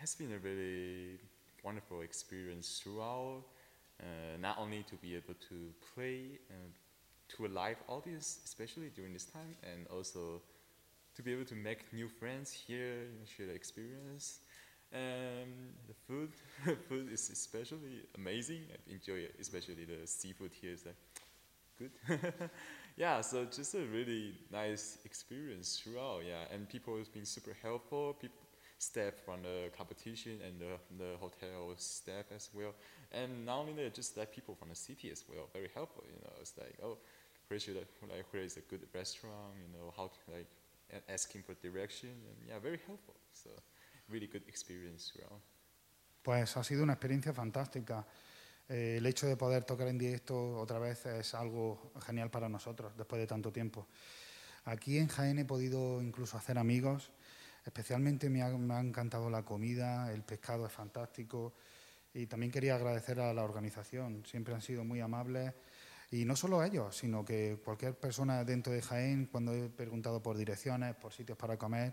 has been a really wonderful experience throughout. Not only to be able to play to a live audience, especially during this time, and also to be able to make new friends here, share the experience. And the food, food is especially amazing. I enjoy it, especially the seafood here is like good. Yeah, so just a really nice experience throughout. Yeah, and people have been super helpful. People, staff from the competition and the hotel staff as well. And not only that, just like people from the city as well, very helpful. You know, it's like oh, like where is a good restaurant? You know how to like asking for direction and yeah, very helpful. So really good experience throughout. Pues ha sido una experiencia fantástica. El hecho de poder tocar en directo otra vez es algo genial para nosotros después de tanto tiempo. Aquí en Jaén he podido incluso hacer amigos. Especialmente me ha encantado la comida, el pescado es fantástico. Y también quería agradecer a la organización. Siempre han sido muy amables. Y no solo ellos, sino que cualquier persona dentro de Jaén, cuando he preguntado por direcciones, por sitios para comer,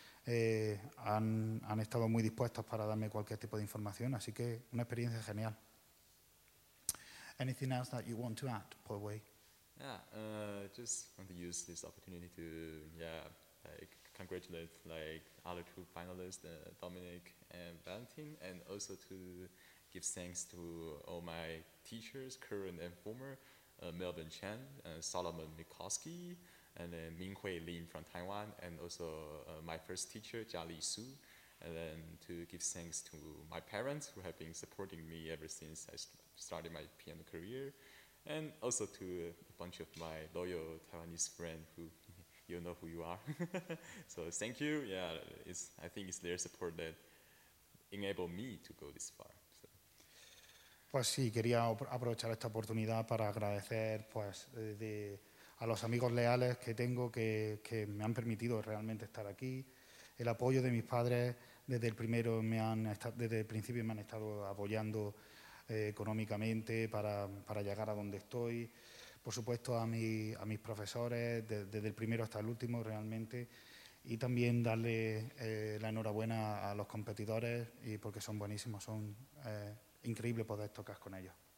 han estado muy dispuestos para darme cualquier tipo de información. Así que una experiencia genial. Anything else that you want to add, Paul Wei? Yeah, just want to use this opportunity to yeah, like congratulate like other two finalists, Dominic and Valentin, and also to give thanks to all my teachers, current and former, Melvin Chen, Solomon Mikowski, and then Minghui Lin from Taiwan, and also my first teacher, Jia Li Su, and then to give thanks to my parents who have been supporting me ever since I started my piano career, and also to a bunch of my loyal Taiwanese friends who you know who you are. So thank you. Yeah, I think it's their support that enabled me to go this far. So. Pues sí, quería aprovechar esta oportunidad para agradecer pues, a los amigos leales que tengo que me han permitido realmente estar aquí, el apoyo de mis padres desde el principio me han estado apoyando económicamente para llegar a donde estoy. Por supuesto a mis profesores, desde el primero hasta el último realmente, y también darle la enhorabuena a los competidores y porque son buenísimos, son increíble poder tocar con ellos.